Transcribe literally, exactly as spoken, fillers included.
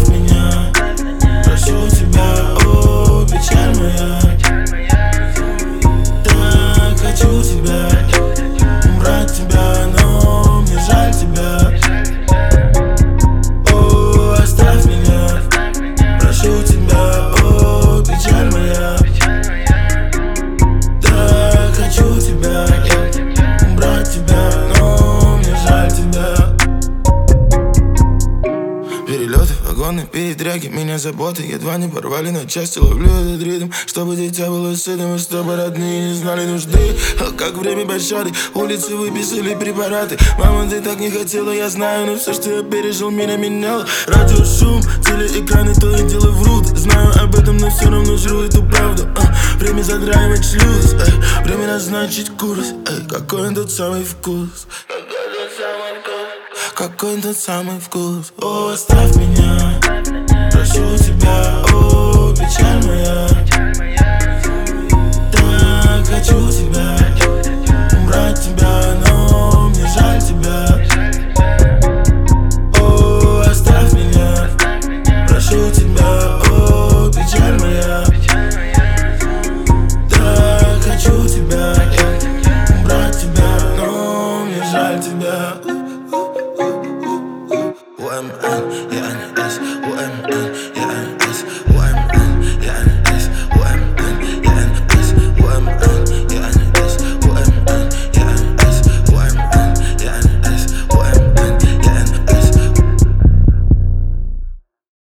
оставь меня, прошу тебя, о, печаль моя. Так хочу тебя, убрать тебя, но мне жаль тебя. О, оставь меня, прошу тебя, о, печаль моя. Так хочу тебя, убрать тебя, но мне жаль тебя. Перелеты, вагоны, передряги, меня заботы едва не порвали на части. Ловлю этот ритм, чтобы дитя было сытым, и чтобы родные не знали нужды. А как время пощады, улицы выписали препараты. Мама, ты так не хотела, я знаю, но все, что я пережил, меня меняло. Радио, шум, телеэкраны, то и дело врут. Знаю об этом, но все равно жру эту правду. а, Время задраивать шлюз, эй, время назначить курс. Эй, какой тот самый вкус? Какой тот самый вкус? О, оставь меня, прошу тебя, о, печаль моя. Так хочу тебя, убрать тебя, но мне жаль тебя. О, оставь меня, прошу тебя, о, печаль моя. Так хочу тебя, убрать тебя, но мне жаль тебя. У М Н, я Н С, У М Н.